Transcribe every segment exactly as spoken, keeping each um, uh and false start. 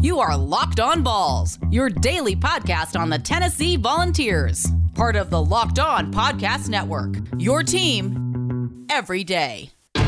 You are Locked On Vols, your daily podcast on the Tennessee Volunteers. Part of the Locked On Podcast Network, your team every day.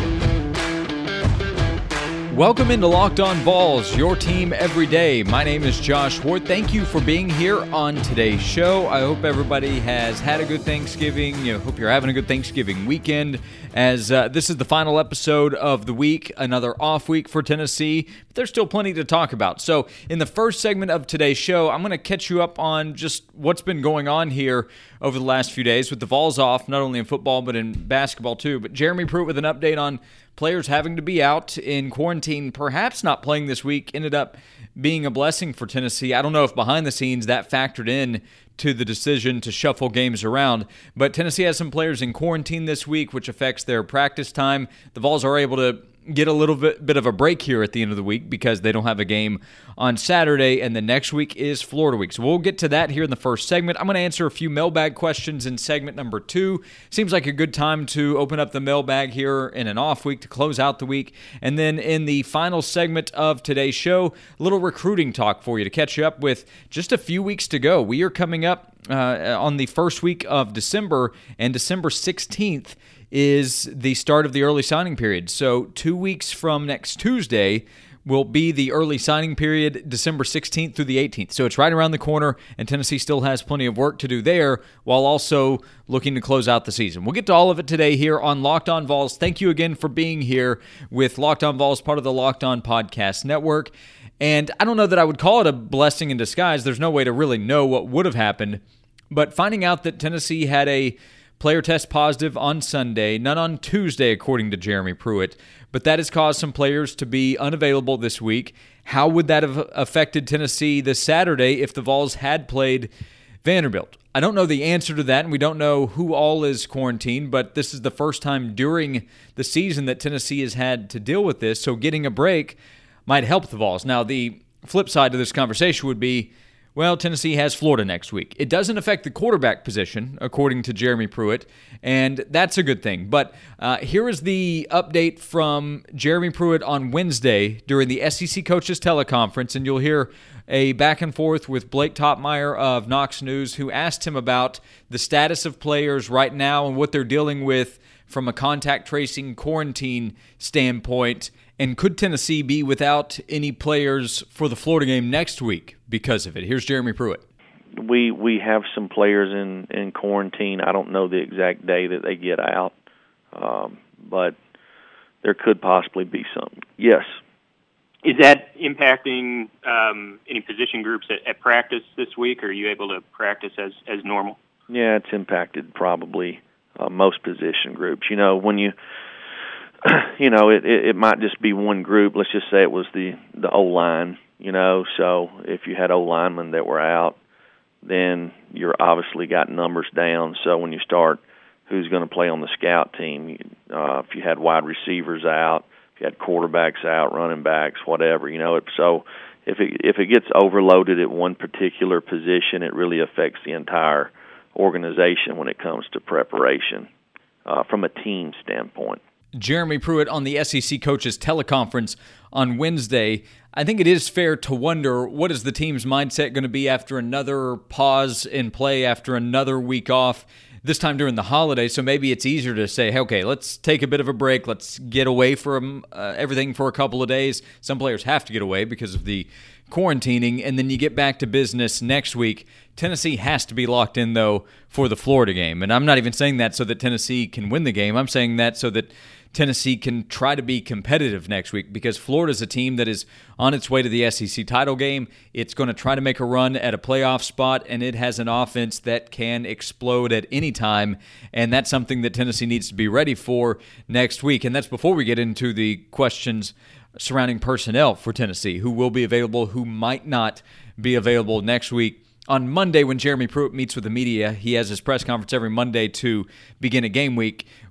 Welcome into Locked On Vols, your team every day. My name is Josh Ward. Thank you for being here on today's show. I hope everybody has had a good Thanksgiving. I hope you're having a good Thanksgiving weekend, as uh, this is the final episode of the week, another off week for Tennessee. But there's still plenty to talk about. So in the first segment of today's show, I'm going to catch you up on just what's been going on here over the last few days with the Vols off, not only in football but in basketball too. But Jeremy Pruitt with an update on players having to be out in quarantine, perhaps not playing this week, ended up being a blessing for Tennessee. I don't know if behind the scenes that factored in to the decision to shuffle games around, but Tennessee has some players in quarantine this week, which affects their practice time. The Vols are able to get a little bit, bit of a break here at the end of the week because they don't have a game on Saturday, and the next week is Florida week. So we'll get to that here in the first segment. I'm going to answer a few mailbag questions in segment number two. Seems like a good time to open up the mailbag here in an off week to close out the week. And then in the final segment of today's show, a little recruiting talk for you to catch you up with just a few weeks to go. We are coming up uh, on the first week of December, and December sixteenth is the start of the early signing period. So two weeks from next Tuesday will be the early signing period, December sixteenth through the eighteenth. So it's right around the corner, and Tennessee still has plenty of work to do there while also looking to close out the season. We'll get to all of it today here on Locked On Vols. Thank you again for being here with Locked On Vols, part of the Locked On Podcast Network. And I don't know that I would call it a blessing in disguise. There's no way to really know what would have happened. But finding out that Tennessee had a player test positive on Sunday, none on Tuesday, according to Jeremy Pruitt, but that has caused some players to be unavailable this week. How would that have affected Tennessee this Saturday if the Vols had played Vanderbilt? I don't know the answer to that, and we don't know who all is quarantined, but this is the first time during the season that Tennessee has had to deal with this, so getting a break might help the Vols. Now, the flip side to this conversation would be, well, Tennessee has Florida next week. It doesn't affect the quarterback position, according to Jeremy Pruitt, and that's a good thing. But uh, here is the update from Jeremy Pruitt on Wednesday during the S E C Coaches Teleconference, and you'll hear a back and forth with Blake Topmeyer of Knox News, who asked him about the status of players right now and what they're dealing with from a contact tracing quarantine standpoint. And could Tennessee be without any players for the Florida game next week because of it? Here's Jeremy Pruitt. We we have some players in, in quarantine. I don't know the exact day that they get out, um, but there could possibly be some. Yes. Is that impacting um, any position groups at, at practice this week, or are you able to practice as, as normal? Yeah, it's impacted probably uh, most position groups. You know, when you... You know, it, it it might just be one group. Let's just say it was the, the O-line, you know. So if you had O-linemen that were out, then you're obviously got numbers down. So when you start who's going to play on the scout team, uh, if you had wide receivers out, if you had quarterbacks out, running backs, whatever, you know. It, so if it, if it gets overloaded at one particular position, it really affects the entire organization when it comes to preparation uh, from a team standpoint. Jeremy Pruitt on the S E C Coaches Teleconference on Wednesday. I think it is fair to wonder, what is the team's mindset going to be after another pause in play, after another week off, this time during the holidays? So maybe it's easier to say, hey, okay, let's take a bit of a break. Let's get away from uh, everything for a couple of days. Some players have to get away because of the quarantining, and then you get back to business next week. Tennessee has to be locked in, though, for the Florida game. And I'm not even saying that so that Tennessee can win the game. I'm saying that so that Tennessee can try to be competitive next week, because Florida's a team that is on its way to the S E C title game. It's going to try to make a run at a playoff spot, and it has an offense that can explode at any time, and that's something that Tennessee needs to be ready for next week. And that's before we get into the questions surrounding personnel for Tennessee, who will be available, who might not be available next week. On Monday, when Jeremy Pruitt meets with the media, he has his press conference every Monday to begin a game week.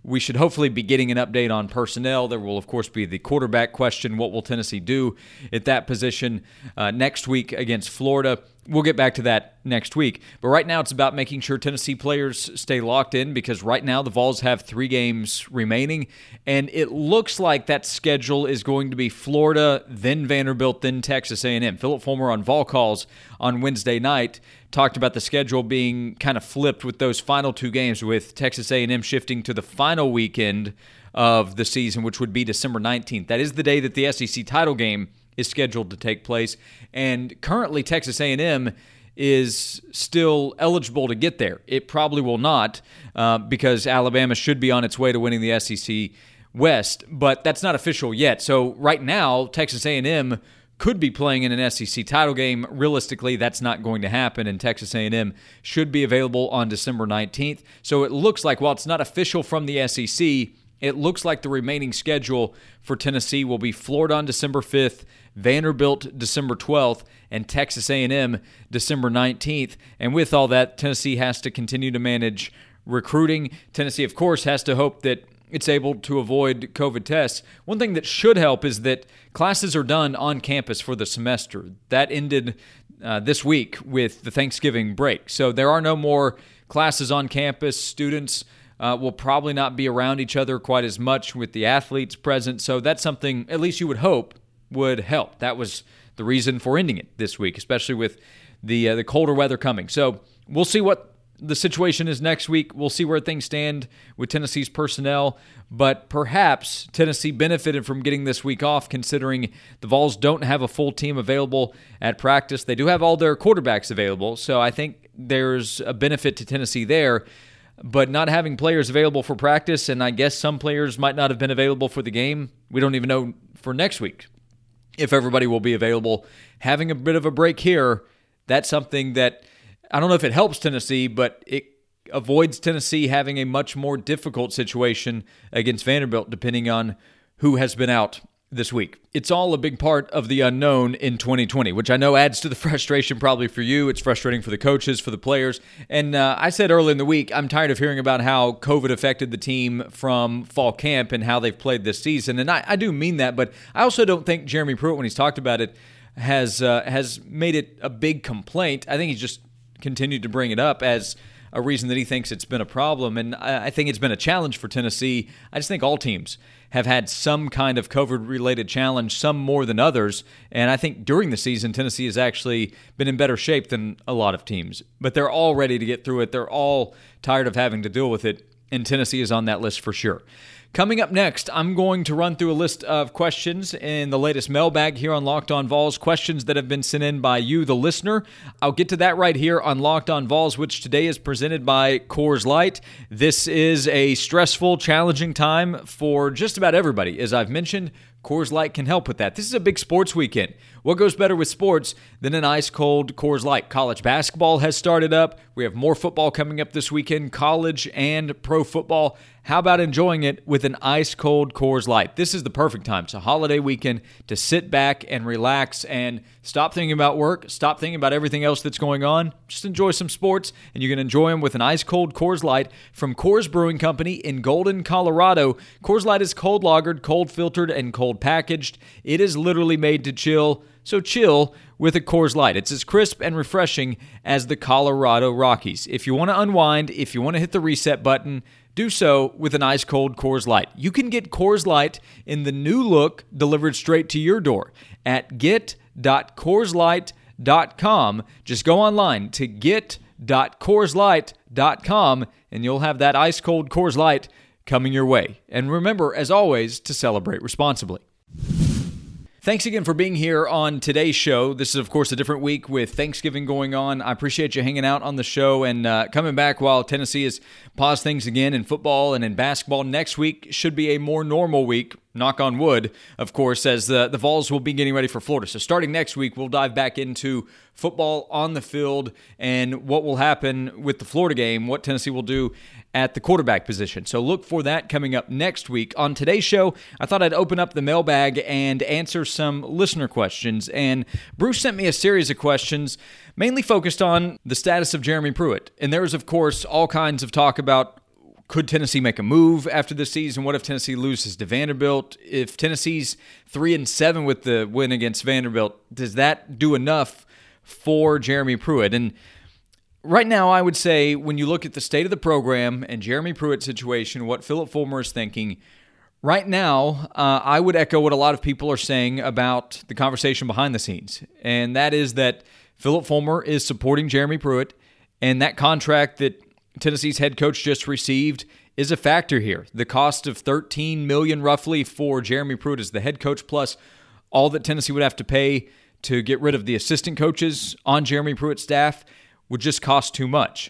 we should hopefully be getting an update on personnel. There will, of course, be the quarterback question. What will Tennessee do at that position uh, next week against Florida? We'll get back to that next week. But right now it's about making sure Tennessee players stay locked in, because right now the Vols have three games remaining, and it looks like that schedule is going to be Florida, then Vanderbilt, then Texas A and M. Philip Fulmer on Vol Calls on Wednesday night talked about the schedule being kind of flipped with those final two games, with Texas A and M shifting to the final weekend of the season, which would be December nineteenth. That is the day that the S E C title game is scheduled to take place, and currently Texas A and M is still eligible to get there. It probably will not uh, because Alabama should be on its way to winning the S E C West, but that's not official yet. So right now, Texas A and M could be playing in an S E C title game. Realistically, that's not going to happen, and Texas A and M should be available on December nineteenth. So it looks like, while it's not official from the S E C, it looks like the remaining schedule for Tennessee will be Florida on December fifth, Vanderbilt December twelfth, and Texas A and M December nineteenth. And with all that, Tennessee has to continue to manage recruiting. Tennessee, of course, has to hope that it's able to avoid COVID tests. One thing that should help is that classes are done on campus for the semester. That ended uh, this week with the Thanksgiving break. So there are no more classes on campus. Students Uh, will probably not be around each other quite as much with the athletes present. So that's something, at least you would hope, would help. That was the reason for ending it this week, especially with the uh, the colder weather coming. So we'll see what the situation is next week. We'll see where things stand with Tennessee's personnel. But perhaps Tennessee benefited from getting this week off, considering the Vols don't have a full team available at practice. They do have all their quarterbacks available, so I think there's a benefit to Tennessee there. But not having players available for practice, and I guess some players might not have been available for the game. We don't even know for next week if everybody will be available. Having a bit of a break here, that's something that, I don't know if it helps Tennessee, but it avoids Tennessee having a much more difficult situation against Vanderbilt, depending on who has been out this week. It's all a big part of the unknown in twenty twenty, which I know adds to the frustration probably for you. It's frustrating for the coaches, for the players. And uh, I said early in the week, I'm tired of hearing about how COVID affected the team from fall camp and how they've played this season. And I, I do mean that, but I also don't think Jeremy Pruitt, when he's talked about it, has uh, has made it a big complaint. I think he's just continued to bring it up as a reason that he thinks it's been a problem. And I, I think it's been a challenge for Tennessee. I just think all teams have had some kind of COVID-related challenge, some more than others. And I think during the season, Tennessee has actually been in better shape than a lot of teams. But they're all ready to get through it. They're all tired of having to deal with it, and Tennessee is on that list for sure. Coming up next, I'm going to run through a list of questions in the latest mailbag here on Locked On Vols, questions that have been sent in by you, the listener. I'll get to that right here on Locked On Vols, which today is presented by Coors Light. This is a stressful, challenging time for just about everybody. As I've mentioned, Coors Light can help with that. This is a big sports weekend. What goes better with sports than an ice-cold Coors Light? College basketball has started up. We have more football coming up this weekend, college and pro football. How about enjoying it with an ice-cold Coors Light? This is the perfect time. It's a holiday weekend to sit back and relax and stop thinking about work, stop thinking about everything else that's going on. Just enjoy some sports, and you can enjoy them with an ice-cold Coors Light from Coors Brewing Company in Golden, Colorado. Coors Light is cold lagered, cold filtered, and cold packaged. It is literally made to chill, so chill with a Coors Light. It's as crisp and refreshing as the Colorado Rockies. If you want to unwind, if you want to hit the reset button, do so with an ice-cold Coors Light. You can get Coors Light in the new look delivered straight to your door at get dot coors light dot com. Just go online to get dot coors light dot com and you'll have that ice-cold Coors Light coming your way. And remember, as always, to celebrate responsibly. Thanks again for being here on today's show. This is, of course, a different week with Thanksgiving going on. I appreciate you hanging out on the show and uh, coming back while Tennessee has paused things again in football and in basketball. Next week should be a more normal week, knock on wood, of course, as the, the Vols will be getting ready for Florida. So starting next week, we'll dive back into football on the field and what will happen with the Florida game, what Tennessee will do at the quarterback position. So look for that coming up next week. On today's show, I thought I'd open up the mailbag and answer some listener questions. And Bruce sent me a series of questions mainly focused on the status of Jeremy Pruitt. And there was, of course, all kinds of talk about could Tennessee make a move after the season? What if Tennessee loses to Vanderbilt? If Tennessee's three and seven with the win against Vanderbilt, does that do enough for Jeremy Pruitt? And right now, I would say when you look at the state of the program and Jeremy Pruitt's situation, what Phillip Fulmer is thinking, right now, uh, I would echo what a lot of people are saying about the conversation behind the scenes, and that is that Phillip Fulmer is supporting Jeremy Pruitt, and that contract that Tennessee's head coach just received is a factor here. The cost of thirteen million dollars roughly for Jeremy Pruitt as the head coach, plus all that Tennessee would have to pay to get rid of the assistant coaches on Jeremy Pruitt's staff would just cost too much.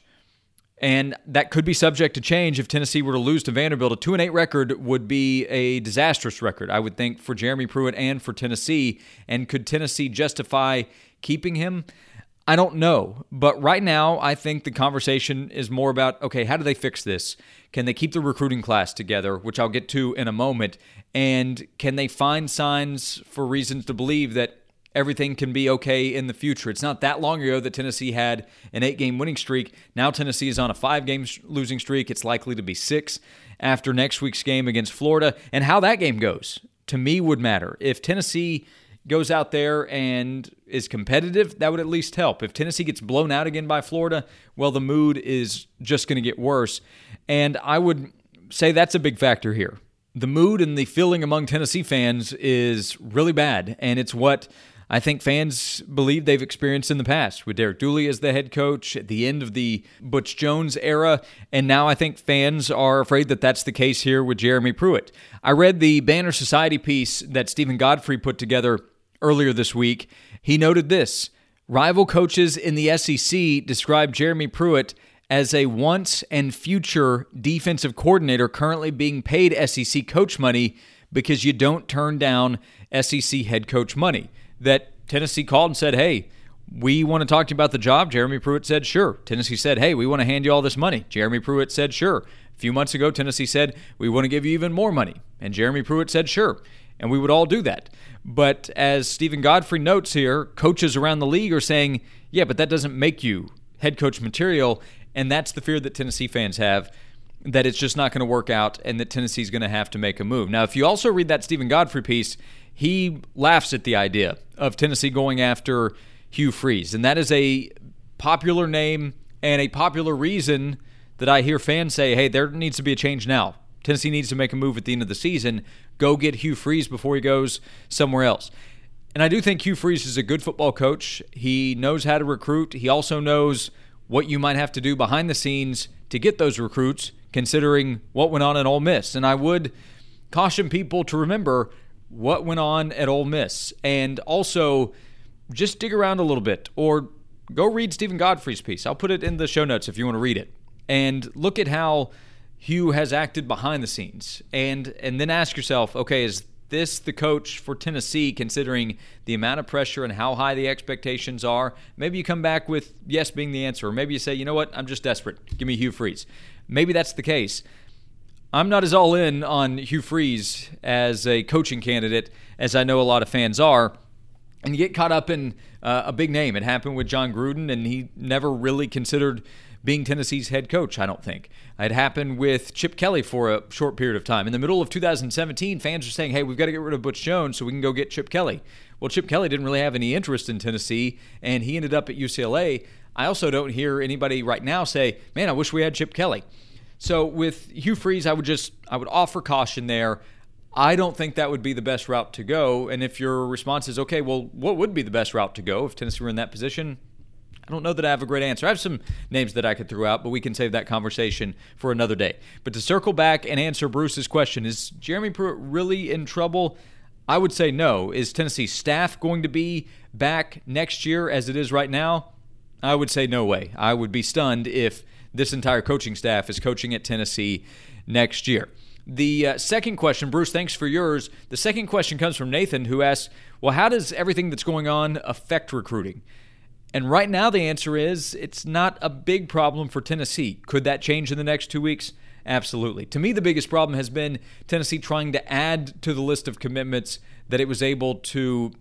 And that could be subject to change if Tennessee were to lose to Vanderbilt. A two and eight record would be a disastrous record, I would think, for Jeremy Pruitt and for Tennessee. And could Tennessee justify keeping him? I don't know. But right now, I think the conversation is more about, okay, how do they fix this? Can they keep the recruiting class together, which I'll get to in a moment? And can they find signs for reasons to believe that everything can be okay in the future? It's not that long ago that Tennessee had an eight-game winning streak. Now Tennessee is on a five-game losing streak. It's likely to be six after next week's game against Florida. And how that game goes, to me, would matter. If Tennessee goes out there and is competitive, that would at least help. If Tennessee gets blown out again by Florida, well, the mood is just going to get worse. And I would say that's a big factor here. The mood and the feeling among Tennessee fans is really bad, and it's what I think fans believe they've experienced in the past with Derek Dooley as the head coach at the end of the Butch Jones era, and now I think fans are afraid that that's the case here with Jeremy Pruitt. I read the Banner Society piece that Stephen Godfrey put together earlier this week. He noted this: rival coaches in the S E C describe Jeremy Pruitt as a once and future defensive coordinator currently being paid S E C coach money because you don't turn down S E C head coach money. That Tennessee called and said, hey, we want to talk to you about the job. Jeremy Pruitt said, sure. Tennessee said, hey, we want to hand you all this money. Jeremy Pruitt said, sure. A few months ago, Tennessee said, we want to give you even more money. And Jeremy Pruitt said, sure. And we would all do that. But as Stephen Godfrey notes here, coaches around the league are saying, yeah, but that doesn't make you head coach material. And that's the fear that Tennessee fans have, that it's just not going to work out and that Tennessee's going to have to make a move. Now, if you also read that Stephen Godfrey piece, he laughs at the idea of Tennessee going after Hugh Freeze. And that is a popular name and a popular reason that I hear fans say, hey, there needs to be a change now. Tennessee needs to make a move at the end of the season. Go get Hugh Freeze before he goes somewhere else. And I do think Hugh Freeze is a good football coach. He knows how to recruit. He also knows what you might have to do behind the scenes to get those recruits, considering what went on at Ole Miss. And I would caution people to remember what went on at Ole Miss. And also, just dig around a little bit or go read Stephen Godfrey's piece. I'll put it in the show notes if you want to read it. And look at how Hugh has acted behind the scenes. And, and then ask yourself, okay, is this the coach for Tennessee, considering the amount of pressure and how high the expectations are? Maybe you come back with yes being the answer. Or maybe you say, you know what, I'm just desperate. Give me Hugh Freeze. Maybe that's the case. I'm not as all in on Hugh Freeze as a coaching candidate as I know a lot of fans are. And you get caught up in uh, a big name. It happened with John Gruden, and he never really considered being Tennessee's head coach, I don't think. It happened with Chip Kelly for a short period of time. In the middle of two thousand seventeen, fans were saying, hey, we've got to get rid of Butch Jones so we can go get Chip Kelly. Well, Chip Kelly didn't really have any interest in Tennessee, and he ended up at U C L A. I also don't hear anybody right now say, man, I wish we had Chip Kelly. So with Hugh Freeze, I would just I would offer caution there. I don't think that would be the best route to go. And if your response is, okay, well, what would be the best route to go if Tennessee were in that position? I don't know that I have a great answer. I have some names that I could throw out, but we can save that conversation for another day. But to circle back and answer Bruce's question, is Jeremy Pruitt really in trouble? I would say no. Is Tennessee's staff going to be back next year as it is right now? I would say no way. I would be stunned if this entire coaching staff is coaching at Tennessee next year. The uh, second question, Bruce, thanks for yours. The second question comes from Nathan, who asks, well, how does everything that's going on affect recruiting? And right now the answer is it's not a big problem for Tennessee. Could that change in the next two weeks? Absolutely. To me, the biggest problem has been Tennessee trying to add to the list of commitments that it was able to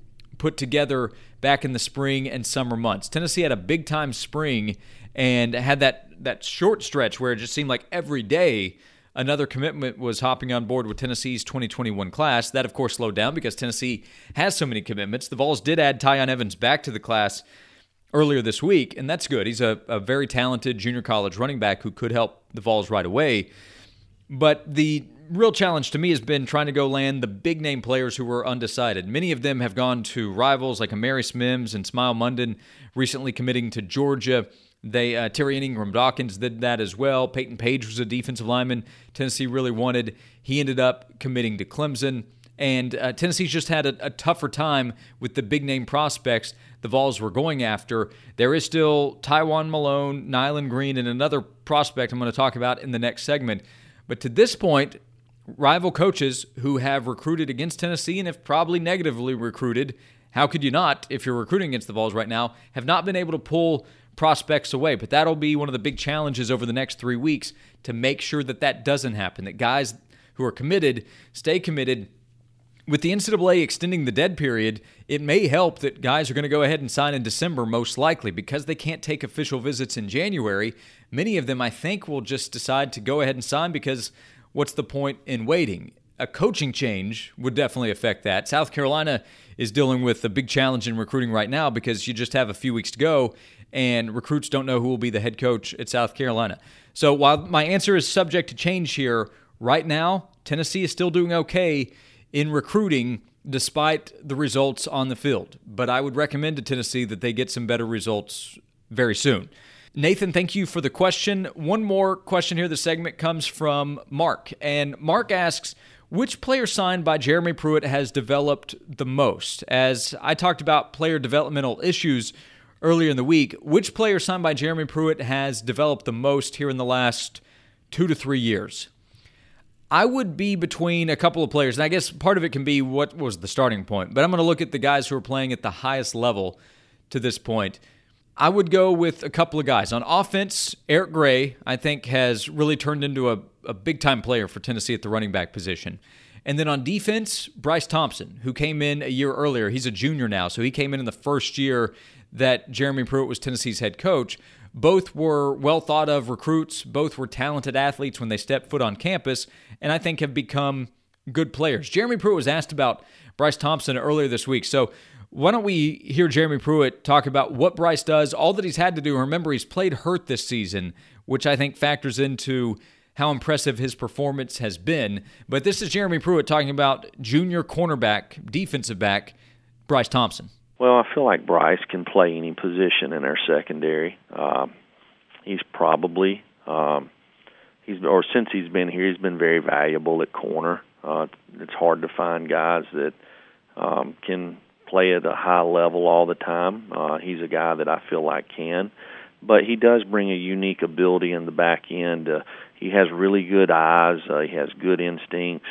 put together back in the spring and summer months. Tennessee had a big-time spring and had that, that short stretch where it just seemed like every day another commitment was hopping on board with Tennessee's twenty twenty-one class. That, of course, slowed down because Tennessee has so many commitments. The Vols did add Tyon Evans back to the class earlier this week, and that's good. He's a, a very talented junior college running back who could help the Vols right away. But the real challenge to me has been trying to go land the big-name players who were undecided. Many of them have gone to rivals like Amarius Mims and Smile Munden, recently committing to Georgia. They uh, Tyrion Ingram-Dawkins did that as well. Peyton Page was a defensive lineman Tennessee really wanted. He ended up committing to Clemson. And uh, Tennessee's just had a, a tougher time with the big-name prospects the Vols were going after. There is still Tywone Malone, Nyland Green, and another prospect I'm going to talk about in the next segment. But to this point, rival coaches who have recruited against Tennessee and have probably negatively recruited, how could you not if you're recruiting against the Vols right now, have not been able to pull prospects away. But that'll be one of the big challenges over the next three weeks to make sure that that doesn't happen, that guys who are committed stay committed. With the N C double A extending the dead period, it may help that guys are going to go ahead and sign in December most likely because they can't take official visits in January. Many of them, I think, will just decide to go ahead and sign because what's the point in waiting? A coaching change would definitely affect that. South Carolina is dealing with a big challenge in recruiting right now because you just have a few weeks to go and recruits don't know who will be the head coach at South Carolina. So while my answer is subject to change here, right now, Tennessee is still doing okay in recruiting despite the results on the field. But I would recommend to Tennessee that they get some better results very soon. Nathan, thank you for the question. One more question here. The segment comes from Mark. And Mark asks, which player signed by Jeremy Pruitt has developed the most? As I talked about player developmental issues earlier in the week, which player signed by Jeremy Pruitt has developed the most here in the last two to three years? I would be between a couple of players, and I guess part of it can be what was the starting point, but I'm going to look at the guys who are playing at the highest level to this point. I would go with a couple of guys. On offense, Eric Gray, I think, has really turned into a, a big-time player for Tennessee at the running back position. And then on defense, Bryce Thompson, who came in a year earlier. He's a junior now, so he came in in the first year that Jeremy Pruitt was Tennessee's head coach. Both were well-thought-of recruits. Both were talented athletes when they stepped foot on campus, and I think have become good players. Jeremy Pruitt was asked about Bryce Thompson earlier this week, so why don't we hear Jeremy Pruitt talk about what Bryce does, all that he's had to do. Remember, he's played hurt this season, which I think factors into how impressive his performance has been. But this is Jeremy Pruitt talking about junior cornerback, defensive back, Bryce Thompson. Well, I feel like Bryce can play any position in our secondary. Um, he's probably, um, he's or since he's been here, he's been very valuable at corner. Uh, it's hard to find guys that um, can play at a high level all the time. Uh, he's a guy that I feel like can. But he does bring a unique ability in the back end. Uh, he has really good eyes. Uh, he has good instincts,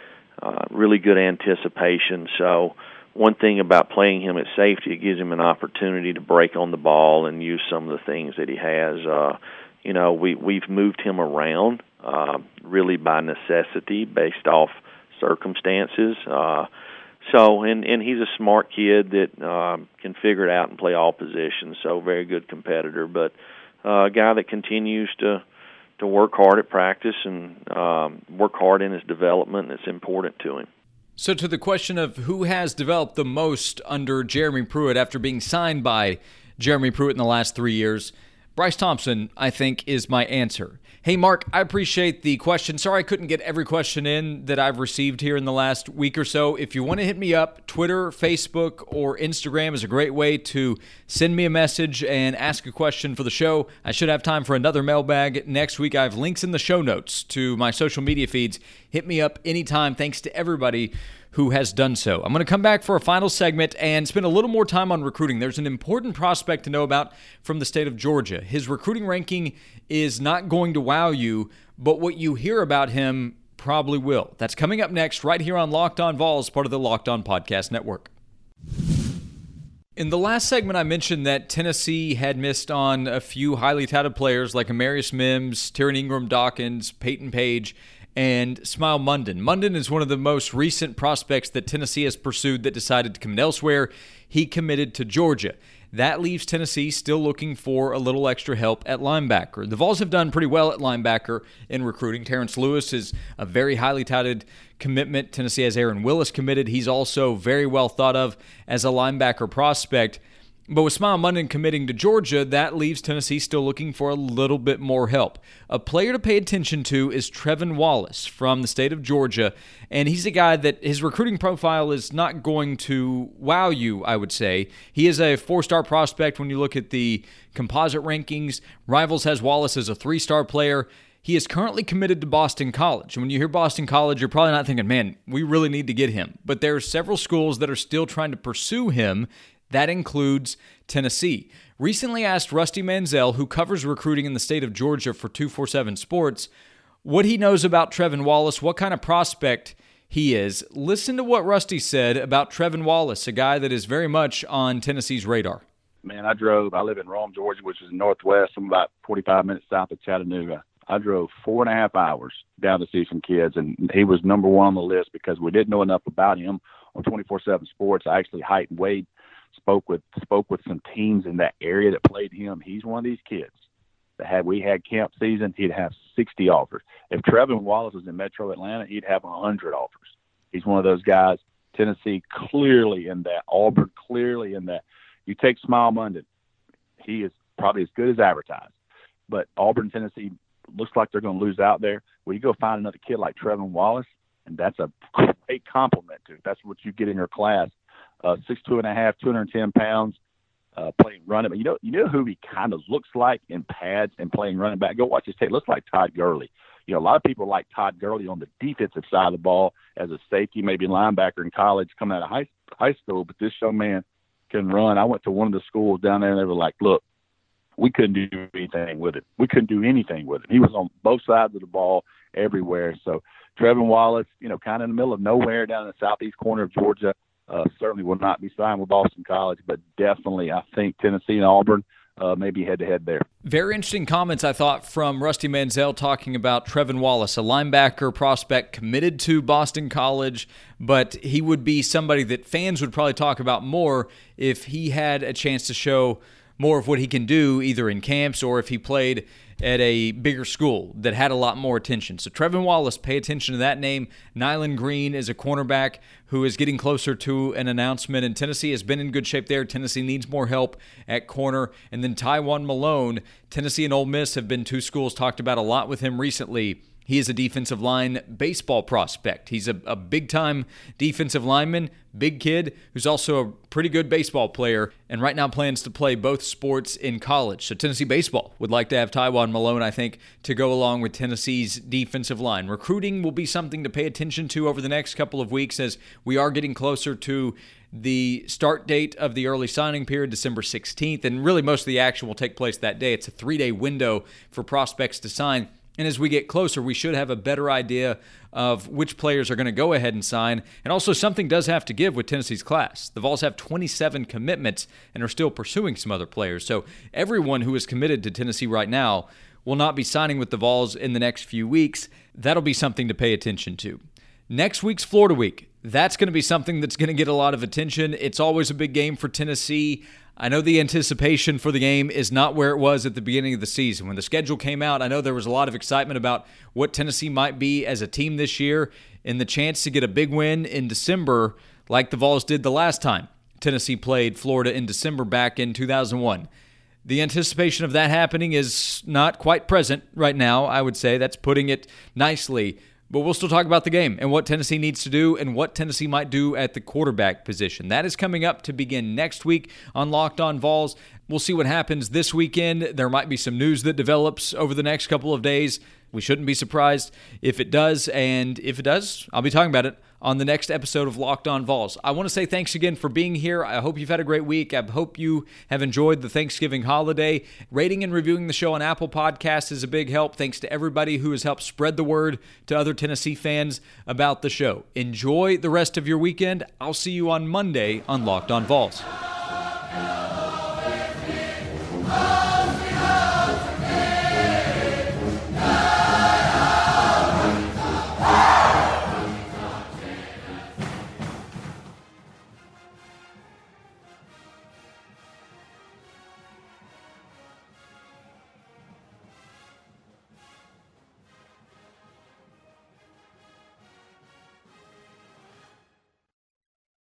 uh, really good anticipation. So one thing about playing him at safety, it gives him an opportunity to break on the ball and use some of the things that he has. Uh, you know, we, we've moved him around uh, really by necessity based off circumstances. Uh, so, and, and he's a smart kid that uh, can figure it out and play all positions, so very good competitor. But uh, a guy that continues to to work hard at practice and um, work hard in his development, and it's important to him. So to the question of who has developed the most under Jeremy Pruitt after being signed by Jeremy Pruitt in the last three years, Bryce Thompson, I think, is my answer. Hey, Mark, I appreciate the question. Sorry I couldn't get every question in that I've received here in the last week or so. If you want to hit me up, Twitter, Facebook, or Instagram is a great way to send me a message and ask a question for the show. I should have time for another mailbag next week. I have links in the show notes to my social media feeds. Hit me up anytime. Thanks to everybody who has done so. I'm going to come back for a final segment and spend a little more time on recruiting. There's an important prospect to know about from the state of Georgia. His recruiting ranking is not going to wow you, but what you hear about him probably will. That's coming up next right here on Locked On Vols, part of the Locked On Podcast Network. In the last segment, I mentioned that Tennessee had missed on a few highly touted players like Amarius Mims, Tyrion Ingram-Dawkins, Peyton Page, and Smile Munden. Munden is one of the most recent prospects that Tennessee has pursued that decided to commit elsewhere. He committed to Georgia. That leaves Tennessee still looking for a little extra help at linebacker. The Vols have done pretty well at linebacker in recruiting. Terrence Lewis is a very highly touted commitment. Tennessee has Aaron Willis committed. He's also very well thought of as a linebacker prospect. But with Smile Munden committing to Georgia, that leaves Tennessee still looking for a little bit more help. A player to pay attention to is Trevin Wallace from the state of Georgia, and he's a guy that his recruiting profile is not going to wow you, I would say. He is a four-star prospect when you look at the composite rankings. Rivals has Wallace as a three-star player. He is currently committed to Boston College. And when you hear Boston College, you're probably not thinking, man, we really need to get him. But there are several schools that are still trying to pursue him. That includes Tennessee. Recently asked Rusty Manziel, who covers recruiting in the state of Georgia for two forty-seven Sports, what he knows about Trevin Wallace, what kind of prospect he is. Listen to what Rusty said about Trevin Wallace, a guy that is very much on Tennessee's radar. Man, I drove, I live in Rome, Georgia, which is northwest. I'm about forty-five minutes south of Chattanooga. I drove four and a half hours down to see some kids, and he was number one on the list because we didn't know enough about him on twenty-four seven Sports. I actually height and weight. Spoke with spoke with some teams in that area that played him. He's one of these kids that had we had camp season, he'd have sixty offers. If Trevin Wallace was in Metro Atlanta, he'd have one hundred offers. He's one of those guys. Tennessee clearly in that. Auburn clearly in that. You take Smile Munden, he is probably as good as advertised. But Auburn, Tennessee looks like they're going to lose out there. Well, you go find another kid like Trevin Wallace, and that's a great compliment to. That's what you get in your class. Uh, six two and a half, two hundred ten pounds, uh, playing running. But you know, you know who he kind of looks like in pads and playing running back. Go watch his tape. Looks like Todd Gurley. You know, a lot of people like Todd Gurley on the defensive side of the ball as a safety, maybe linebacker in college, coming out of high high school. But this young man can run. I went to one of the schools down there, and they were like, "Look, we couldn't do anything with it. We couldn't do anything with it." He was on both sides of the ball everywhere. So Trevin Wallace, you know, kind of in the middle of nowhere down in the southeast corner of Georgia. Uh, certainly will not be signed with Boston College, but definitely I think Tennessee and Auburn uh, may be head-to-head there. Very interesting comments, I thought, from Rusty Manziel talking about Trevin Wallace, a linebacker prospect committed to Boston College, but he would be somebody that fans would probably talk about more if he had a chance to show more of what he can do either in camps or if he played at a bigger school that had a lot more attention. So Trevin Wallace, pay attention to that name. Nyland Green is a cornerback who is getting closer to an announcement, and Tennessee has been in good shape there. Tennessee needs more help at corner. And then Tywone Malone, Tennessee and Ole Miss have been two schools talked about a lot with him recently. He is a defensive line baseball prospect. He's a, a big-time defensive lineman, big kid, who's also a pretty good baseball player, and right now plans to play both sports in college. So Tennessee baseball would like to have Tywone Malone, I think, to go along with Tennessee's defensive line. Recruiting will be something to pay attention to over the next couple of weeks as we are getting closer to the start date of the early signing period, December sixteenth, and really most of the action will take place that day. It's a three-day window for prospects to sign. And as we get closer, we should have a better idea of which players are going to go ahead and sign. And also, something does have to give with Tennessee's class. The Vols have twenty-seven commitments and are still pursuing some other players. So everyone who is committed to Tennessee right now will not be signing with the Vols in the next few weeks. That'll be something to pay attention to. Next week's Florida Week. That's going to be something that's going to get a lot of attention. It's always a big game for Tennessee. I know the anticipation for the game is not where it was at the beginning of the season. When the schedule came out, I know there was a lot of excitement about what Tennessee might be as a team this year and the chance to get a big win in December like the Vols did the last time Tennessee played Florida in December back in two thousand one. The anticipation of that happening is not quite present right now, I would say. That's putting it nicely. But we'll still talk about the game and what Tennessee needs to do and what Tennessee might do at the quarterback position. That is coming up to begin next week on Locked On Vols. We'll see what happens this weekend. There might be some news that develops over the next couple of days. We shouldn't be surprised if it does, and if it does, I'll be talking about it on the next episode of Locked On Vols. I want to say thanks again for being here. I hope you've had a great week. I hope you have enjoyed the Thanksgiving holiday. Rating and reviewing the show on Apple Podcasts is a big help. Thanks to everybody who has helped spread the word to other Tennessee fans about the show. Enjoy the rest of your weekend. I'll see you on Monday on Locked On Vols.